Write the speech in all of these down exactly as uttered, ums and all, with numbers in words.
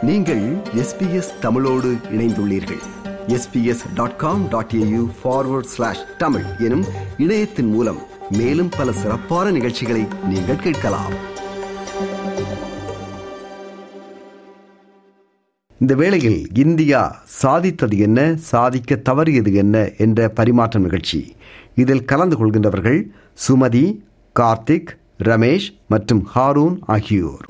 நீங்கள் S B S தமிழோடு இணைந்துள்ளீர்கள். S B S dot com dot A U forward slash Tamil எனும் இணையத்தின் மூலம் மேலும் பல சிறப்பான நிகழ்ச்சிகளை நீங்கள் கேட்கலாம். இந்த வேளையில் இந்தியா சாதித்தது என்ன, சாதிக்க தவறியது என்ன என்ற பரிமாற்றம் நிகழ்ச்சி. இதில் கலந்து கொள்கின்றவர்கள் சுமதி, கார்த்திக், ரமேஷ் மற்றும் ஹாரூன் ஆகியோர்.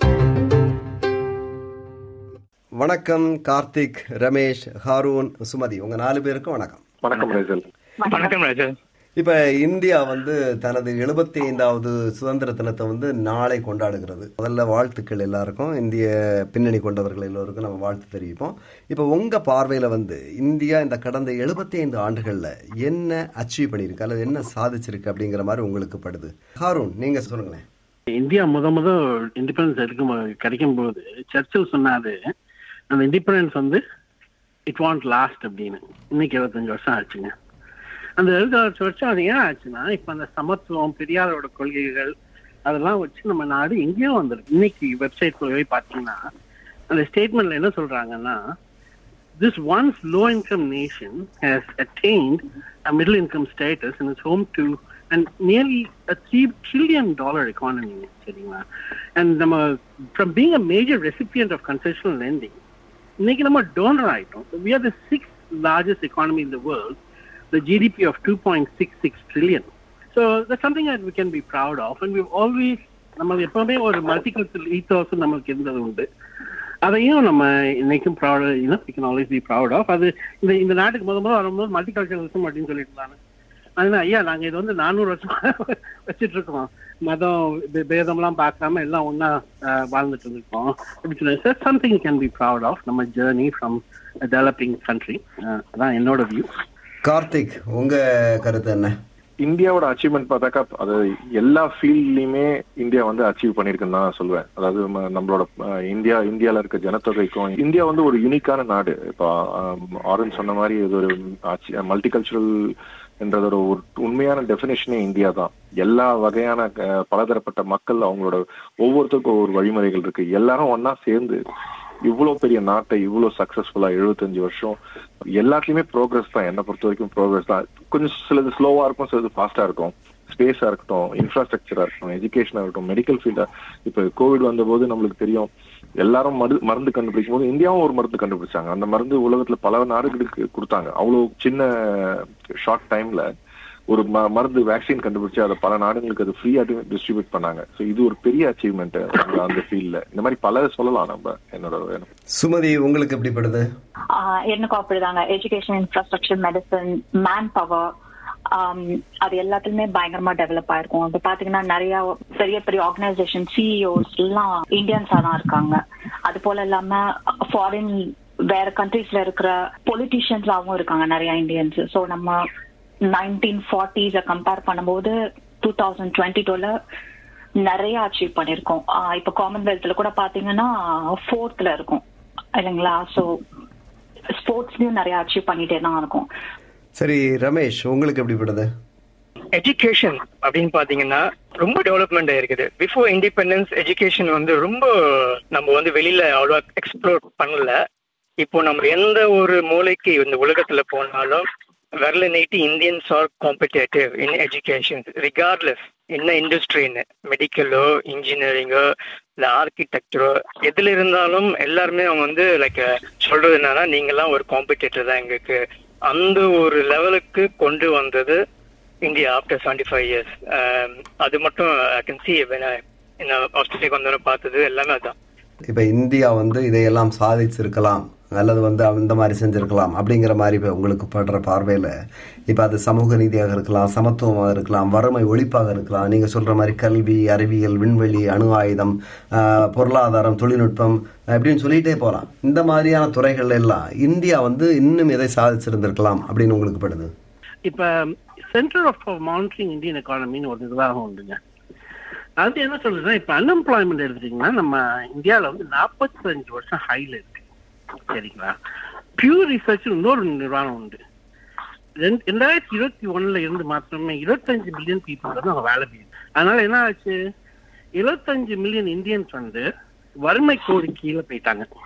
வணக்கம் கார்த்திக், ரமேஷ், ஹாரூன், சுமதி, உங்க நாலு பேருக்கும் வணக்கம். வணக்கம் ராஜல். வணக்கம் ராஜல். இப்ப இந்தியா வந்து தனது எழுபத்தி ஐந்தாவது சுதந்திர தினத்தை வந்து நாளை கொண்டாடுகிறது. முதல்ல வாழ்த்துக்கள் எல்லாருக்கும், இந்திய பின்னணி கொண்டவர்கள் எல்லோருக்கும் நம்ம வாழ்த்து தெரிவிப்போம். இப்ப உங்க பார்வையில வந்து இந்தியா இந்த கடந்த எழுபத்தி ஐந்து ஆண்டுகள்ல என்ன அச்சீவ் பண்ணிருக்கு அல்லது என்ன சாதிச்சிருக்கு அப்படிங்கிற மாதிரி உங்களுக்கு படுது? ஹாரூன், நீங்க சொல்லுங்களேன். இந்தியா முத முத இண்டிபெண்டன்ஸ் எடுக்கும் கிடைக்கும் போது சர்ச்சில் சொன்னாரு, அந்த இண்டிபெண்டன்ஸ் வந்து இட் வாண்ட் லாஸ்ட் அப்படின்னு. இன்னைக்கு எழுபத்தஞ்சு வருஷம் ஆச்சுங்க. அந்த எழுபத்தஞ்சு வருஷம் அது ஏன் ஆச்சுன்னா, இப்ப அந்த சமத்துவம், பெரியாரோட கொள்கைகள் அதெல்லாம் வச்சு நம்ம நாடு எங்கேயோ வந்துருக்கு. இன்னைக்கு வெப்சைட் போய் பார்த்தீங்கன்னா அந்த ஸ்டேட்மெண்ட்ல என்ன சொல்றாங்கன்னா, this once low income nation has attained a middle income status and is home to and nearly a three trillion dollar economy. சரிங்களா? And நம்ம from being a major recipient of concessional lending, இன்னைக்கு நம்ம donor ஆயிட்டோம். We are the sixth largest economy in the world, the G D P of two point six six trillion. So that's something that we can be proud of, and we've always நம்ம எப்பவுமே ஒரு multicultural ethos நமக்கு இருந்தது உண்டு. அதையும் நம்ம இன்னைக்கும் proud, we can always be proud of. அது இந்த இந்த நாட்டுக்கு முத முதல் வரும்போது மல்டிகல்ச்சரலிசம் அப்படின்னு சொல்லிட்டு இருந்தாங்க. அதனால ஐயா நாங்க இது வந்து நானூறு வருஷமா வச்சுட்டு இருக்கோம், மதம் பேதம்லாம் பார்க்காம எல்லாம் ஒன்னா வாழ்ந்துட்டு இருக்கோம் அப்படின்னு சொல்லி something can be proud of நம்ம ஜேர்னி ஃப்ரம் டெவலப்பிங் கண்ட்ரி. அதான் என்னோட வியூ. கார்த்திக், உங்க கருத்து என்ன? இந்தியாவோட அச்சீவ்மெண்ட் பார்த்தாக்கா அது எல்லா ஃபீல்ட்லயுமே இந்தியா வந்து அச்சீவ் பண்ணிருக்குன்னு தான் சொல்லுவேன். அதாவது நம்மளோட இந்தியா இந்தியால இருக்க ஜனத்தொகைக்கும் இந்தியா வந்து ஒரு யூனிக்கான நாடு. இப்போ ஆரன் சொன்ன மாதிரி இது ஒரு மல்டிகல்ச்சரல் என்றதோட ஒரு உண்மையான டெபினேஷனே இந்தியா தான். எல்லா வகையான பலதரப்பட்ட மக்கள், அவங்களோட ஒவ்வொருத்தருக்கும் ஒவ்வொரு வழிமுறைகள் இருக்கு. எல்லாரும் ஒன்னா சேர்ந்து இவ்வளவு பெரிய நாட்டை இவ்வளவு சக்சஸ்ஃபுல்லா எழுபத்தஞ்சு வருஷம் எல்லாத்துலயுமே ப்ரோக்ரஸ் தான். என்னை பொறுத்த வரைக்கும் ப்ரோக்ரஸ் தான். கொஞ்சம் சிலது ஸ்லோவா இருக்கும், சிலது ஃபாஸ்டா இருக்கும். ஸ்பேஸா இருக்கட்டும், இன்ஃப்ராஸ்ட்ரக்சரா இருக்கட்டும், எஜுகேஷனா இருக்கட்டும், மெடிக்கல் ஃபீல்டா. இப்ப கோவிட் வந்த போது நம்மளுக்கு தெரியும், எல்லாரும் மரு மருந்து கண்டுபிடிக்கும் போது இந்தியாவும் ஒரு மருந்து கண்டுபிடிச்சாங்க. அந்த மருந்து உலகத்துல பல நாடுகளுக்கு கொடுத்தாங்க. அவ்வளவு சின்ன ஷார்ட் டைம்ல ஒரு மருந்து வேக்சின் கண்டுபிடிச்சு அதை பல நாடுகளுக்கு அது ஃப்ரீயா டிஸ்ட்ரிபியூட் பண்ணாங்க. ஸோ இது ஒரு பெரிய அச்சீவ்மெண்ட் அந்த ஃபீல்ட்ல. இந்த மாதிரி பல சொல்லலாம் நம்ம. என்னோட சுமதி, உங்களுக்கு எப்படி படுது? எனக்கு அப்படிதாங்க. Education, infrastructure, medicine, man power, அது எல்லாத்துலயுமே பயங்கரமா டெவலப் ஆயிருக்கும். இப்ப பாத்தீங்கன்னா நிறைய பெரிய பெரிய ஆர்கனைசேஷன் சிஇஓஸ் எல்லாம் இந்தியன்ஸா தான் இருக்காங்க. அது போல இல்லாம ஃபாரின் வேற கண்ட்ரீஸ்ல இருக்கிற பொலிட்டீஷியன்ஸாவும் இருக்காங்க நிறைய இந்தியன்ஸ். ஸோ நம்ம நைன்டீன் ஃபார்ட்டிஸ கம்பேர் பண்ணும்போது டூ தௌசண்ட் டுவெண்ட்டி டூல நிறைய அச்சீவ் பண்ணிருக்கோம். இப்ப காமன்வெல்த்ல கூட பாத்தீங்கன்னா ஃபோர்த்ல இருக்கும் இல்லைங்களா? ஸோ ஸ்போர்ட்ஸ்லயும் நிறைய அச்சீவ் பண்ணிட்டே தான் இருக்கும். சரி ரமேஷ், உங்களுக்கு எப்படி படுது? எஜுகேஷன் அப்படின்னு பாத்தீங்கன்னா ரொம்ப டெவலப்மெண்ட் ஆயிருக்குது. பிஃபோர் இண்டிபெண்டன்ஸ் எஜுகேஷன் வந்து ரொம்ப நம்ம வந்து வெளியில அவ்வளோ எக்ஸ்ப்ளோர் பண்ணல. இப்போ நம்ம எந்த ஒரு மூலைக்கு இந்த உலகத்துல போனாலும் விரல நீட்டி Indians are competitive in education regardless என்ன இண்டஸ்ட்ரின்னு, மெடிக்கலோ, இன்ஜினியரிங்கோ, இல்லை ஆர்கிடெக்சரோ, எதுல இருந்தாலும் எல்லாருமே அவங்க வந்து லைக் சொல்றது என்னன்னா, நீங்கெல்லாம் ஒரு காம்படேட்டர் தான் எங்களுக்கு. அந்த ஒரு லெவலுக்கு கொண்டு வந்தது India after seventy five years. அது மட்டும் ஐ கேன் சி ஆஸ்திரேலியாவுக்கு வந்தோன்னு பார்த்தது எல்லாமே அதுதான். இப்ப இந்தியா வந்து இதையெல்லாம் சாதிச்சிருக்கலாம் அல்லது வந்து அந்த மாதிரி செஞ்சிருக்கலாம் அப்படிங்கிற மாதிரி இப்போ உங்களுக்கு படுற பார்வையில இப்ப அது சமூக நீதியாக இருக்கலாம், சமத்துவமாக இருக்கலாம், வறுமை ஒழிப்பாக இருக்கலாம், நீங்க சொல்ற மாதிரி கல்வி, அறிவியல், விண்வெளி, அணு ஆயுதம், பொருளாதாரம், தொழில்நுட்பம் அப்படின்னு சொல்லிட்டே போகலாம். இந்த மாதிரியான துறைகள் எல்லாம் இந்தியா வந்து இன்னும் எதை சாதிச்சிருந்திருக்கலாம் அப்படின்னு உங்களுக்கு படுது? இப்ப சென்டர் ஆஃப் மானிட்டரிங் இந்தியன் எக்கானமின்னு ஒரு நிர்வாகம் உண்டுங்க. அது என்ன சொல்றதுன்னா, இப்ப அன்எம்ப்ளாய்மெண்ட் எடுத்துட்டீங்கன்னா நம்ம இந்தியாவில வந்து நாற்பத்தி அஞ்சு வருஷம் ஹைல இருக்கு. சரிங்களா? பியூர் ரிசர்ச் இன்னொரு நிர்வாகம் உண்டு. ரெண்டாயிரத்தி இருபத்தி ஒண்ணுல இருந்து மாத்திரமே இருபத்தஞ்சு மில்லியன் பீப்புள் வந்து அவங்க வேலை செய்யுது. அதனால என்ன ஆச்சு, எழுபத்தஞ்சு மில்லியன் இந்தியன்ஸ் வந்து வறுமை கோடு கீழே போயிட்டாங்க.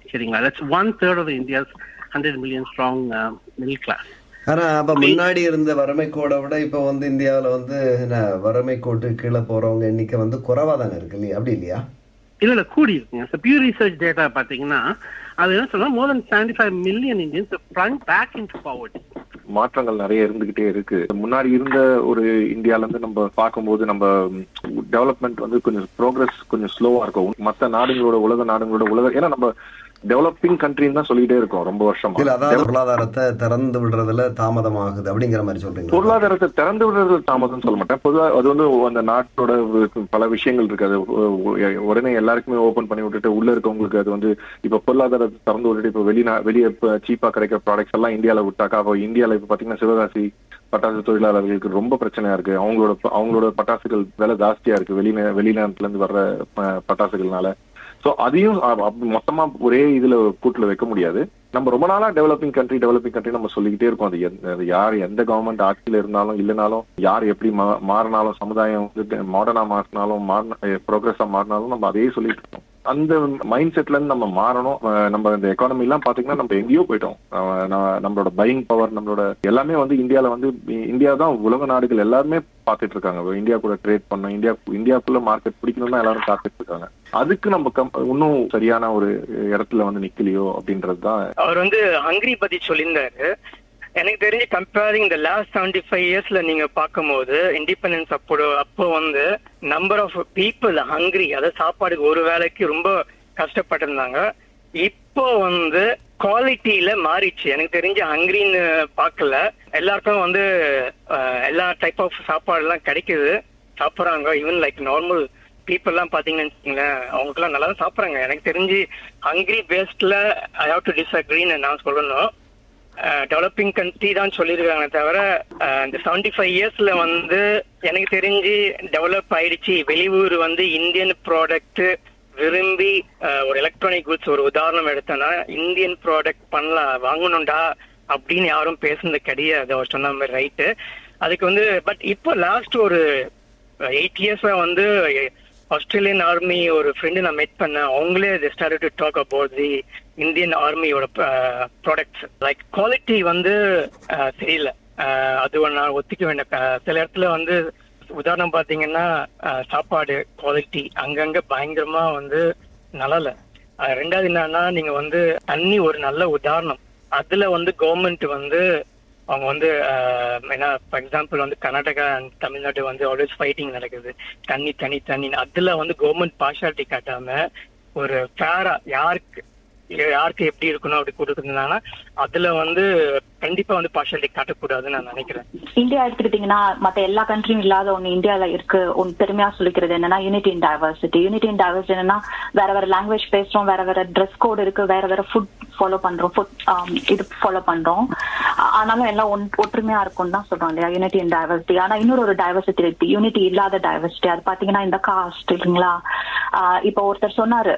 சரிங்களா? That's one third of India's hundred million strong middle class. ஆனா அப்ப முன்னாடி இருந்த வறுமை கோடை விட இப்ப வந்து இந்தியாவில வந்து என்ன வறுமை கோட்டு கீழே போறவங்க எண்ணிக்கை வந்து குறைவா தானே இருக்கு இல்லையா? அப்படி இல்லையா? இல்ல இல்ல கூடி இருக்குங்க. பியூர் ரிசர்ச் டேட்டா பாத்தீங்கன்னா அது என்ன சொல்றா more then seventy five million Indians front back into poverty. மாற்றங்கள் நிறைய இருந்துகிட்டே இருக்கு. முன்னாடி இருந்த ஒரு இந்தியால இருந்து நம்ம பார்க்கும்போது நம்ம டெவலப்மெண்ட் வந்து கொஞ்சம் ப்ரோக்ரஸ் கொஞ்சம் ஸ்லோவா இருக்கும். மற்ற நாடுகளோட உலக நாடுகளோட உலக ஏன்னா நம்ம டெவலப்பிங் கண்ட்ரின்னு தான் சொல்லிட்டே இருக்கோம் ரொம்ப வருஷமா. அதாவது பொருளாதாரத்தை திறந்து விடுறதுல தாமதம் ஆகுது அப்படிங்கிற மாதிரி சொல்றீங்க. பொருளாதாரத்தை திறந்து விடுறதுல தாமதம் சொல்ல மாட்டேன். பொதுவாக அது வந்து அந்த நாட்டோட பல விஷயங்கள் இருக்கு. அது உடனே எல்லாருக்குமே ஓபன் பண்ணி விட்டுட்டு உள்ள இருக்கவங்களுக்கு அது வந்து இப்ப பொருளாதாரத்தை திறந்து விட்டுட்டு இப்ப வெளிநா வெளியே சீப்பா கிடைக்கிற ப்ராடக்ட்ஸ் எல்லாம் இந்தியாவில விட்டாக்கா அப்போ இந்தியாவில இப்ப பாத்தீங்கன்னா சிவகாசி பட்டாசு தொழிலாளர்களுக்கு ரொம்ப பிரச்சனையா இருக்கு. அவங்களோட அவங்களோட பட்டாசுகள் விலை ஜாஸ்தியா இருக்கு வெளிநே வெளிநாட்டுல இருந்து வர்ற பட்டாசுகள்னால. சோ அதையும் மொத்தமா ஒரே இதுல கூட்டுல வைக்க முடியாது. நம்ம ரொம்ப நாளா டெவலப்பிங் கண்ட்ரி டெவலப்பிங் கண்ட்ரி நம்ம சொல்லிக்கிட்டே இருக்கோம். அது யார் எந்த கவர்மெண்ட் ஆட்சியில இருந்தாலும் இல்லைனாலும் யார் எப்படி மாறினாலும் சமுதாயம் வந்து மாடர்னா மாறினாலும் மாறின ப்ரோக்ரஸா மாறினாலும் நம்ம அதையே சொல்லிட்டு இருக்கோம். அந்த மைண்ட் செட்ல இருந்து நம்ம மாறணும். நம்ம இந்த எக்கானமி எல்லாம் பாத்தீங்கன்னா நம்ம எங்கேயோ போயிட்டோம். நம்மளோட பையிங் பவர் நம்மளோட எல்லாமே வந்து இந்தியாவில வந்து இந்தியா தான் உலக நாடுகள் எல்லாருமே பாத்துட்டு இருக்காங்க. இந்தியா கூட ட்ரேட் பண்ணணும், இந்தியா இந்தியாக்குள்ள மார்க்கெட் பிடிக்கணும்னு எல்லாரும் காத்துட்டு இருக்காங்க. அதுக்கு நம்ம இன்னும் சரியான ஒரு இடத்துல வந்து நிக்கலையோ அப்படின்றதுதான். அவர் வந்து ஹங்கரி பத்தி சொல்லியிருந்தாரு. எனக்கு தெரிஞ்சு கம்பேரிங் இந்த லாஸ்ட் செவன்டி ஃபைவ் இயர்ஸ்ல நீங்க பார்க்கும் போது இண்டிபெண்டன்ஸ் அப்போ அப்போ வந்து நம்பர் ஆஃப் பீப்புள் ஹங்கரி, அதாவது சாப்பாடுக்கு ஒரு வேலைக்கு ரொம்ப கஷ்டப்பட்டிருந்தாங்க. இப்போ வந்து குவாலிட்டியில மாறிச்சு. எனக்கு தெரிஞ்சு ஹங்கரின்னு பார்க்கல, எல்லாருக்கும் வந்து எல்லா டைப் ஆஃப் சாப்பாடு எல்லாம் கிடைக்குது, சாப்பிட்றாங்க. ஈவன் லைக் நார்மல் பீப்புள் எல்லாம் பாத்தீங்கன்னு வச்சுக்கீங்களேன், அவங்களுக்கு எல்லாம் நல்லா தான் சாப்பிட்றாங்க. எனக்கு தெரிஞ்சு ஹங்கரி பேஸ்ட்ல ஐ ஹாவ் டு டிஸ்அக்ரின்னு நான் சொல்லணும். டெவலப்பிங் கண்ட்ரி தான் சொல்லியிருக்காங்க தவிர இந்த செவன்டி ஃபைவ் இயர்ஸ்ல வந்து எனக்கு தெரிஞ்சு டெவலப் ஆயிடுச்சு. வெளியூர் வந்து இந்தியன் ப்ராடக்ட் விரும்பி ஒரு எலக்ட்ரானிக் குட்ஸ் ஒரு உதாரணம் எடுத்தோன்னா இந்தியன் ப்ராடக்ட் பண்ணலாம் வாங்கணும்டா அப்படின்னு யாரும் பேசுனது கிடையாது. அவர் சொன்ன மாதிரி ரைட்டு. அதுக்கு வந்து பட் இப்போ லாஸ்ட் ஒரு எயிட் இயர்ஸா வந்து ஆஸ்திரேலியன் ஆர்மி ஒரு ஃப்ரெண்டு நான் மீட் பண்ணேன். அவங்களே they started to talk about the Indian ஆர்மியோட ப்ராடக்ட்ஸ் லைக் குவாலிட்டி வந்து தெரியல. அது நான் ஒத்துக்க வேண்டிய சில இடத்துல வந்து உதாரணம் பாத்தீங்கன்னா சாப்பாடு குவாலிட்டி அங்கங்க பயங்கரமா வந்து நல்லால. ரெண்டாவது என்னன்னா நீங்க வந்து தண்ணி ஒரு நல்ல உதாரணம். அதுல வந்து கவர்மெண்ட் வந்து அவங்க வந்து என்ன ஃபார் எக்ஸாம்பிள் வந்து கர்நாடகா அண்ட் தமிழ்நாடு வந்து ஆல்வேஸ் ஃபைட்டிங் நடக்குது தண்ணி தண்ணி தண்ணி. அதுல வந்து கவர்மெண்ட் பார்ஷாலிட்டி காட்டாம ஒரு ஃபேரா யாருக்கு யாருக்கு எப்படி இருக்கணும் அப்படி கொடுக்குறதுனால அதுல வந்து கண்டிப்பா வந்து பார்ஷாலிட்டி காட்டக்கூடாதுன்னு நான் நினைக்கிறேன். இந்தியா எடுத்துக்கிட்டீங்கன்னா மத்த எல்லா கண்ட்ரியும் இல்லாத ஒண்ணு இந்தியால இருக்கு. ஒன்னு பெருமையா சொல்லிக்கிறது என்னன்னா unity in diversity. Unity in diversity என்னன்னா வேற வேற லாங்குவேஜ் பேசுறோம், வேற வேற ட்ரெஸ் கோட் இருக்கு, வேற வேற ஃபுட் ஃபாலோ பண்றோம், ஃபுட் இது ஃபாலோ பண்றோம். ஆனாலும் எல்லாம் ஒற்றுமையா இருக்கும் தான் சொல்றோம் இல்லையா, யூனிட்டி இன் டைவர்சிட்டி. ஆனா இன்னொரு ஒரு டைவர்சிட்டி இருக்கு, யூனிட்டி இல்லாத டைவர்சிட்டி. அது பாத்தீங்கன்னா இந்த காஸ்ட் இல்லைங்களா. இப்ப ஒருத்தர் சொன்னாரு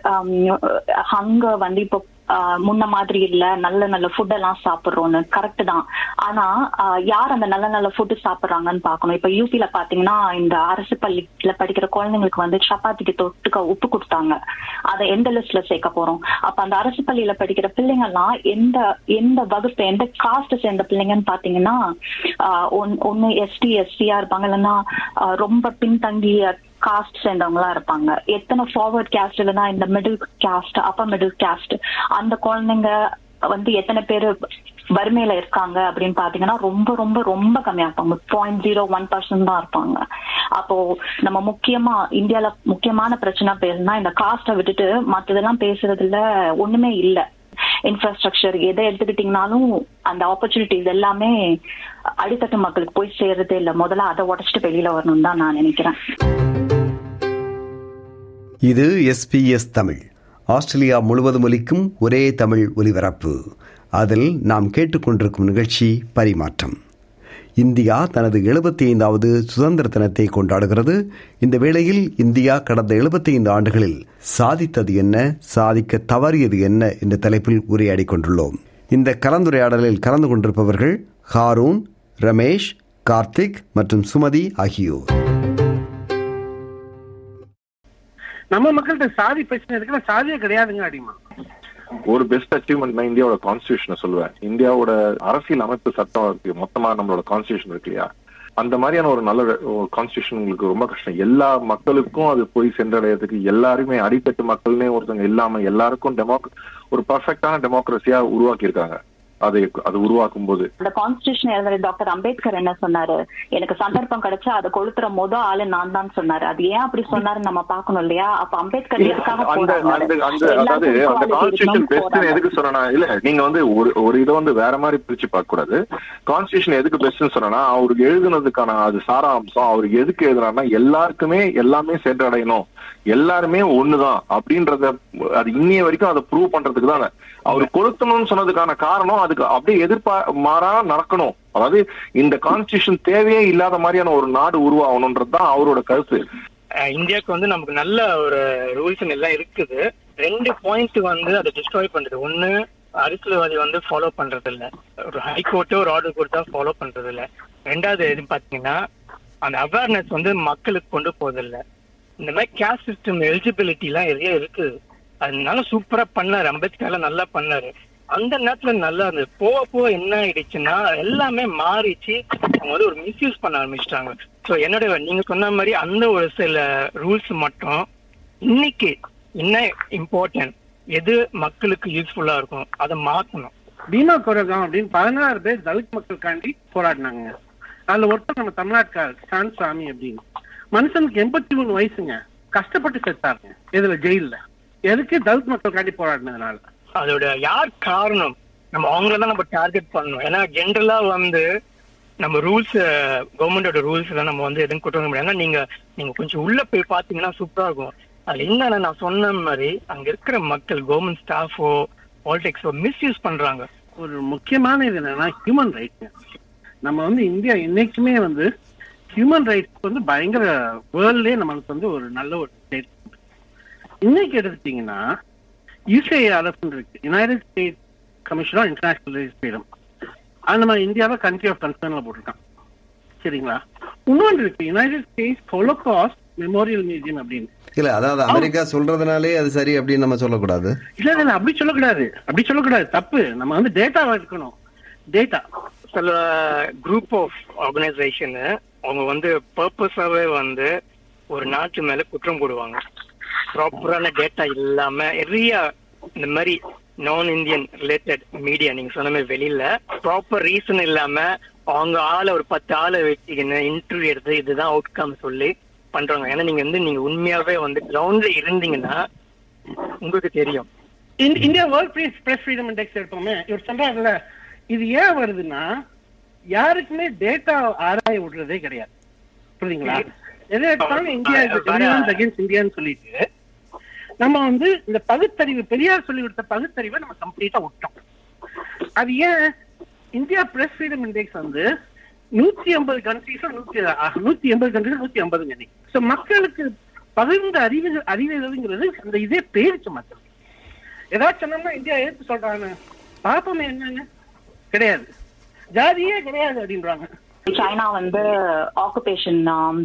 அங்க வந்து இப்போ முன்ன மாதிரி இல்ல, நல்ல நல்ல ஃபுட் எல்லாம் சாப்பிடுறோம்னு. கரெக்ட் தான். ஆனா யார் அந்த நல்ல நல்ல ஃபுட்டு சாப்பிடுறாங்கன்னு பாக்கணும். இப்ப யூபில பாத்தீங்கன்னா இந்த அரசு பள்ளியில படிக்கிற குழந்தைங்களுக்கு வந்து சப்பாத்திக்கு தொட்டுக்க உப்பு கொடுத்தாங்க. அதை எந்த லிஸ்ட்ல சேர்க்க போறோம்? அப்ப அந்த அரசு பள்ளியில படிக்கிற பிள்ளைங்க எல்லாம் எந்த எந்த வகுப்பு எந்த காஸ்ட் சேர்ந்த பிள்ளைங்கன்னு பாத்தீங்கன்னா ஒன்னு எஸ்டி எஸ்சியா இருப்பாங்க, இல்லைன்னா ரொம்ப பின்தங்கிய காஸ்ட் சேர்ந்தவங்களா இருப்பாங்க. எத்தனை ஃபார்வர்ட் கேஸ்ட் இல்லைன்னா இந்த middle caste upper middle caste அந்த குழந்தைங்க வந்து எத்தனை பேரு வறுமையில இருக்காங்க அப்படின்னு பாத்தீங்கன்னா ரொம்ப ரொம்ப ரொம்ப கம்மியா இருப்பாங்க. பாயிண்ட் ஜீரோ ஒன் பர்சன்ட் தான் இருப்பாங்க. அப்போ நம்ம முக்கியமா இந்தியால முக்கியமான பிரச்சனை பேருனா இந்த காஸ்ட்டை விட்டுட்டு மற்றதெல்லாம் பேசுறதுல ஒண்ணுமே இல்லை. இன்ஃப்ராஸ்ட்ரக்சர் எதை எடுத்துக்கிட்டீங்கன்னாலும் அந்த ஆப்பர்ச்சுனிட்டிஸ் எல்லாமே அடித்தட்டு மக்களுக்கு போய் சேர்றதே இல்லை. முதல்ல அதை உடச்சிட்டு வெளியில வரணும்னு தான் நான் நினைக்கிறேன். இது எஸ்பிஎஸ் தமிழ், ஆஸ்திரேலியா முழுவதும் ஒலிக்கும் ஒரே தமிழ் ஒலிபரப்பு. அதில் நாம் கேட்டுக்கொண்டிருக்கும் நிகழ்ச்சி பரிமாற்றம். இந்தியா தனது எழுபத்தி ஐந்தாவது சுதந்திர தினத்தை கொண்டாடுகிறது. இந்த வேளையில் இந்தியா கடந்த எழுபத்தி ஐந்து ஆண்டுகளில் சாதித்தது என்ன, சாதிக்க தவறியது என்ன என்ற தலைப்பில் உரையாடி கொண்டுள்ளோம். இந்த கலந்துரையாடலில் கலந்து கொண்டிருப்பவர்கள் ஹாரூன், ரமேஷ், கார்த்திக் மற்றும் சுமதி ஆகியோர். நம்ம மக்கள்கிட்ட சாதி பிரச்சனை இருக்குன்னா சாதியே கிடையாதுங்க. அடிமா ஒரு பெஸ்ட் அச்சீவ்மெண்ட் நான் இந்தியாவோட கான்ஸ்டியூஷனை சொல்லுவேன். இந்தியாவோட அரசியல் அமைப்பு சட்டம் இருக்கு, மொத்தமா நம்மளோட கான்ஸ்டியூஷன் இருக்கு இல்லையா, அந்த மாதிரியான ஒரு நல்ல கான்ஸ்டியூஷன் உங்களுக்கு ரொம்ப கஷ்டம். எல்லா மக்களுக்கும் அது போய் சென்றடைறதுக்கு, எல்லாருமே அடித்தட்டு மக்கள்னே ஒருத்தவங்க இல்லாம எல்லாருக்கும் டெமோக் ஒரு பர்ஃபெக்டான டெமோக்ரஸியா உருவாக்கி இருக்காங்க. அதை அது உருவாக்கும் போது அந்த கான்ஸ்டியூஷன் எழுதுற டாக்டர் அம்பேத்கர் என்ன சொன்னாரு, எனக்கு சந்தர்ப்பம் கிடைச்சா அதை கொளுத்துற மொத ஆளு நான் தான் சொன்னாரு. அது ஏன் அப்படி சொன்னாரு நம்ம பாக்கணும் இல்லையா? அப்ப அம்பேத்கர் எதுக்காக அதாவது அந்த கான்ஸ்டியூஷன் பெஸ்ட் எதுக்கு சொன்னா இல்ல, நீங்க வந்து ஒரு ஒரு இதை வந்து வேற மாதிரி பிரிச்சு பார்க்க கூடாது. கான்ஸ்டியூஷன் எதுக்கு பெஸ்ட்னு சொன்னா அவருக்கு எழுதுனதுக்கான அது சாராம்சம், அவருக்கு எதுக்கு எழுதுனாருன்னா எல்லாருக்குமே எல்லாமே சென்றடையணும், எல்லாருமே ஒண்ணுதான் அப்படின்றத அது இன்னைய வரைக்கும் அதை ப்ரூவ் பண்றதுக்கு தானே. அவரு கொளுத்தணும்னு சொன்னதுக்கான காரணம் அதுக்கு அப்படியே எதிர்பா மாறா நடக்கணும். அதாவது இந்த கான்ஸ்டியூஷன் தேவையே இல்லாத மாதிரியான ஒரு நாடு உருவாகணும்ன்றதுதான் அவரோட கருத்து. இந்தியாவுக்கு வந்து நமக்கு நல்ல ஒரு ரூல்ஸ் எல்லாம் இருக்குது. ரெண்டு பாயிண்ட் வந்து அதை டிஸ்ட்ராய் பண்றது. ஒண்ணு, அரசியல்வாதி வந்து ஃபாலோ பண்றது இல்ல, ஒரு ஹைகோர்ட்டோ ஒரு ஆர்டர் கோர்ட் தான் ஃபாலோ பண்றது இல்ல. ரெண்டாவது எது பாத்தீங்கன்னா அந்த அவேர்னஸ் வந்து மக்களுக்கு கொண்டு போதில்ல. இந்த மாதிரி கேஸ்ட் சிஸ்டம் எலிஜிபிலிட்டி எல்லாம் நிறைய இருக்குது. அதனால சூப்பரா பண்ணாரு, அம்பேத்கர்லாம் நல்லா பண்ணாரு. அந்த நேரத்துல நல்லா அந்த போக போக என்ன ஆயிடுச்சுன்னா எல்லாமே மாறிச்சு. அவங்க வந்து ஒரு மிஸ்யூஸ் பண்ண ஆரம்பிச்சிட்டாங்க. ஸோ என்னோட நீங்க சொன்ன மாதிரி அந்த ஒரு சில ரூல்ஸ் மட்டும் இன்னைக்கு என்ன இம்பார்ட்டன்ட், எது மக்களுக்கு யூஸ்ஃபுல்லா இருக்கும் அதை மாத்தணும். பீமா கோரகம் அப்படின்னு பதினாறு பேர் தலித் மக்களுக்காண்டி போராடினாங்க. அதுல ஒருத்தர் நம்ம தமிழ்நாட்டுக்கார் ஸ்டான் சாமி அப்படின்னு மனுஷனுக்கு எண்பத்தி மூணு வயசுங்க, கஷ்டப்பட்டு செத்தாருங்க இதுல ஜெயில. எதுக்கு? தலித் மக்களுக்காண்டி போராடினதுனால. அதோட யார் காரணம்? நம்ம அவங்களதான் நம்ம டார்கெட் பண்ணணும். ஏன்னா ஜென்ரலா வந்து நம்ம ரூல்ஸ், கவர்மெண்டோட ரூல்ஸ் தான் நம்ம வந்து எதுவும் கொண்டு வர முடியாது. ஏன்னா நீங்க நீங்க கொஞ்சம் உள்ள போய் பாத்தீங்கன்னா சூப்பரா இருக்கும். அதுல என்னன்னா நான் சொன்ன மாதிரி அங்க இருக்கிற மக்கள், கவர்மெண்ட் ஸ்டாஃபோ பாலிடிக்ஸோ மிஸ்யூஸ் பண்றாங்க. ஒரு முக்கியமான இது என்னன்னா ஹியூமன் ரைட்ஸ். நம்ம வந்து இந்தியா என்னைக்குமே வந்து ஹியூமன் ரைட்ஸ் வந்து பயங்கர வேர்ல்ட்லயே நம்மளுக்கு வந்து ஒரு நல்ல ஒரு ஸ்டேட். இன்னைக்கு எடுத்துட்டீங்கன்னா யூசிஐஆர்எஃப் இருக்கு, United States Commission on International Freedom. அது நம்ம இந்தியாவை கண்ட்ரி ஆஃப் கன்சர்ன்ல போட்டிருக்கான். சரிங்களா? இன்னொன்று இருக்கு, United States Holocaust Memorial Museum அப்படின்னு. இல்ல அதாவது அமெரிக்கா சொல்றதுனாலே அது சரி அப்படின்னு நம்ம சொல்லக்கூடாது. இல்ல இல்ல அப்படி சொல்லக்கூடாது, அப்படி சொல்லக்கூடாது, தப்பு. நம்ம வந்து டேட்டாவா இருக்கணும். டேட்டா சில குரூப் ஆஃப் ஆர்கனைசேஷன் அவங்க வந்து பர்பஸாவே வந்து ஒரு நாட்டு மேல குற்றம் போடுவாங்க. ப்ராப்பரான டேட்டா இல்லாம நிறைய இந்த மாதிரி நான் இந்தியன் ரிலேட்டட் மீடியா நீங்க சொன்ன மாதிரி வெளியில ப்ராப்பர் ரீசன் இல்லாம அவங்க ஆளை ஒரு பத்து ஆளை வச்சுக்கின்னு இன்டர்வியூ எடுத்து இதுதான் அவுட்கம் சொல்லி பண்றாங்க. ஏன்னா நீங்க வந்து நீங்க உண்மையாவே வந்து கிரவுண்ட்ல இருந்தீங்கன்னா உங்களுக்கு தெரியும். India World Press Freedom Index எடுப்போமே, இவர் சொல்றாருல்ல, இது ஏன் வருதுன்னா யாருக்குமே டேட்டா ஆராய விடுறதே கிடையாது. புரியுதுங்களா? எதை எடுத்தாலும் இந்தியா அகேன்ஸ்ட் இந்தியான்னு சொல்லிட்டு நம்ம வந்து இந்த பகுத்தறிவு, பெரியார் சொல்லி கொடுத்த பகுத்தறிவை நம்ம கம்ப்ளீட்டா விட்டோம். அது ஏன்? இந்தியா பிரஸ் ஃப்ரீடம் இண்டெக்ஸ் வந்து நூத்தி ஐம்பது கண்ட்ரீஸும் நூத்தி நூத்தி எண்பது கண்ட்ரீஸ் நூத்தி ஐம்பது ஸோ மக்களுக்கு பகிர்ந்த அறிவு அறிவுங்கிறது அந்த இதே பேருக்கு மக்கள் ஏதாச்சும் சொன்னோம்னா இந்தியா எடுத்து சொல்றாங்க, பாப்பமே என்னன்னு கிடையாது, ஜாதியே கிடையாது அப்படின்றாங்க. சைனா வந்து ஆக்குபேஷன்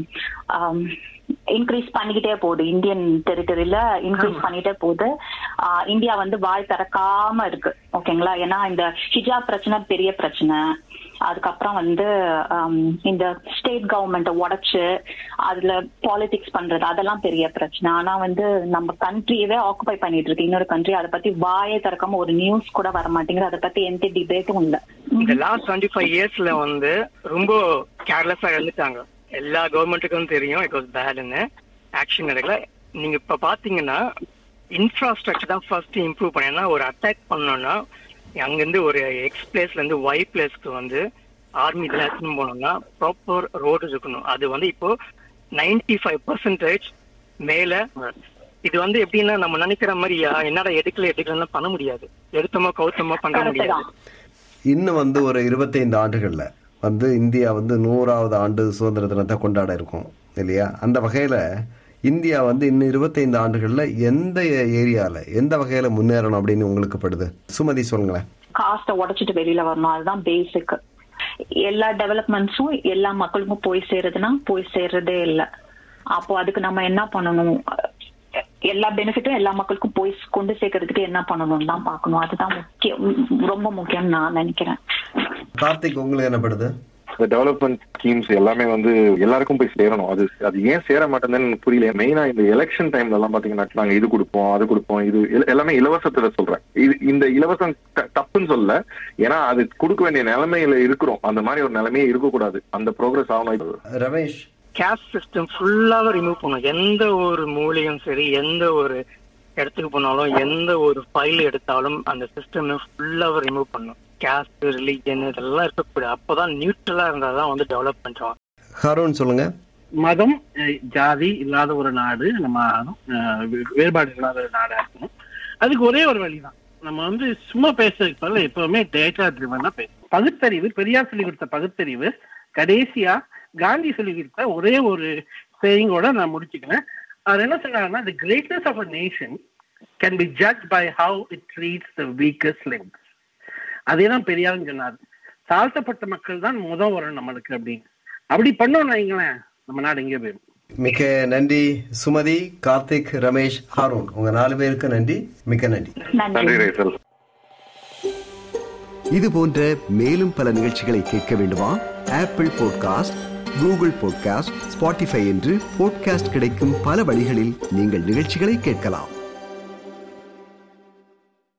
இன்க்ரீஸ் பண்ணிக்கிட்டே போகுது, இந்தியன் டெரிட்டரியில இன்க்ரீஸ் பண்ணிட்டே போகுது. இந்தியா வந்து வாய் திறக்காம இருக்கு. ஓகேங்களா? ஏன்னா இந்த ஹிஜாப் பிரச்சனை பெரிய பிரச்சனை. அதுக்கப்புறம் வந்து இந்த ஸ்டேட் கவர்மெண்ட்டை உடைச்சு அதுல பாலிடிக்ஸ் பண்றது அதெல்லாம் பெரிய பிரச்சனை. ஆனா வந்து நம்ம கண்ட்ரியவே ஆக்குபை பண்ணிட்டு இருக்கு இன்னொரு கண்ட்ரி. அதை பத்தி வாயை திறக்காம ஒரு நியூஸ் கூட வர மாட்டேங்குது. அதை பத்தி எந்த டிபேட்டும் இல்ல. இந்த லாஸ்ட் டுவெண்ட்டி ஃபைவ் இயர்ஸ்ல வந்து ரொம்ப கேர்லெஸ்ஸா இருந்துட்டாங்க. எல்லா கவர்மெண்ட்டுக்கும் தெரியும் இட் வாஸ் பேட்னு, ஆக்ஷன் எடுக்கல. நீங்க இப்ப பாத்தீங்கன்னா இன்ஃப்ராஸ்ட்ரக்சர் தான் ஃபர்ஸ்ட் இம்ப்ரூவ் பண்ண. ஏன்னா ஒரு அட்டாக் பண்ணோம்னா அங்கிருந்து ஒரு எக்ஸ் பிளேஸ்ல இருந்து ஒய் பிளேஸ்க்கு வந்து ஆர்மி இதெல்லாம் எடுத்துன்னு போனோம்னா ப்ராப்பர் ரோடு இருக்கணும். அது வந்து இப்போ நைன்டி ஃபைவ் பர்சன்டேஜ் மேல. இது வந்து எப்படின்னா நம்ம நினைக்கிற மாதிரியா என்னடா எடுக்கல எடுக்கலன்னா பண்ண முடியாது, எடுத்தோமோ கவுத்தமோ பண்ண முடியாது. இன்னும் வந்து ஒரு இருபத்தைந்து ஆண்டுகள்ல வந்து இந்தியா வந்து நூறாவது ஆண்டு சுதந்திர தினத்தை கொண்டாட இருக்கும் இல்லையா? அந்த வகையில இந்தியா வந்து இன்னும் இருபத்தைந்து ஆண்டுகள்ல எந்த ஏரியால எந்த வகையில முன்னேறணும் அப்படின்னு உங்களுக்கு படுது? சுமதி சொல்லுங்களேன். காஸ்ட உடைச்சிட்டு வெளியில வரணும், அதுதான் பேசிக். எல்லா டெவலப்மெண்ட்ஸும் எல்லா மக்களுக்கும் போய் சேருதுன்னா போய் சேர்றதே இல்லை. அப்போ அதுக்கு நம்ம என்ன பண்ணணும்? எல்லா பெனிஃபிட்டும் எல்லா மக்களுக்கும் போய் கொண்டு சேர்க்கறதுக்கு என்ன பண்ணணும்னு தான் பார்க்கணும். அதுதான் முக்கியம், ரொம்ப முக்கியம் நான் நினைக்கிறேன். கார்த்திக், உங்களுக்கு என்ன படுது? இந்த டெவலப்மெண்ட் ஸ்கீம்ஸ் எல்லாமே வந்து எல்லாருக்கும் போய் சேரணும். அது அது ஏன் சேர மாட்டேங்குதுன்னு எனக்கு புரியல. மெயினா இந்த எலெக்ஷன் டைம்ல எல்லாம் பாத்தீங்கன்னா நாங்க இது கொடுப்போம் அது கொடுப்போம், இது எல்லாமே இலவசத்துல சொல்றேன். இது இந்த இலவசம் தப்புன்னு சொல்ல, ஏன்னா அது கொடுக்க வேண்டிய நிலைமையில இருக்கிறோம். அந்த மாதிரி ஒரு நிலைமையே இருக்கக்கூடாது. அந்த ப்ரோக்ரஸ் ஆகணும். ரமேஷ், கேஸ்ட் சிஸ்டம் ஃபுல்லாவே ரிமூவ் பண்ணும். எந்த ஒரு மூலையும் சரி, எந்த ஒரு இடத்துக்கு போனாலும், எந்த ஒரு ஃபைல் எடுத்தாலும் அந்த சிஸ்டம் ஃபுல்லாவே ரிமூவ் பண்ணும். கேஸ்ட், ரிலிஜன் இதெல்லாம் இருக்கக்கூடாது. அப்பதான் நியூட்ரலா இருந்தாதான் வந்து டெவலப் பண்றோம். ஹாரூன் சொல்லுங்க. மதம், ஜாதி இல்லாத ஒரு நாடு நம்ம வேறுபாடு இல்லாத ஒரு நாடா இருக்கணும். அதுக்கு ஒரே ஒரு வழிதான், நம்ம வந்து சும்மா பேசுறதுக்கு பதில் எப்பவுமே டேட்டா ட்ரிவனா பேசணும். பகுத்தறிவு, பெரியார் சொல்லி கொடுத்த பகுத்தறிவு, கடைசியா காந்தி சொல்லி கொடுத்த ஒரே ஒரு சேயிங்கோட நான் முடிச்சுக்கிறேன். அவர் என்ன சொன்னாருன்னா, the greatness of a nation can be judged by how it treats the weakest links. அதே தான் பெரியாரும் சொன்னார். தாழ்த்தப்பட்ட மக்கள் தான் முதல் வரும் நம்மளுக்கு அப்படின்னு. அப்படி பண்ணோம் வைங்களேன், நம்ம நாடு எங்கே போயிடும். மிக்க நன்றி சுமதி, கார்த்திக், ரமேஷ், ஹாரூன், உங்க நாலு பேருக்கு நன்றி. மிக்க நன்றி. நன்றி ரேசல். இது போன்ற மேலும் பல நிகழ்ச்சிகளை கேட்க வேண்டுமா? Apple podcast, Google podcast, Spotify என்று பாட்காஸ்ட் கிடைக்கும் பல வழிகளில் நீங்கள் நிகழ்ச்சிகளை கேட்கலாம்.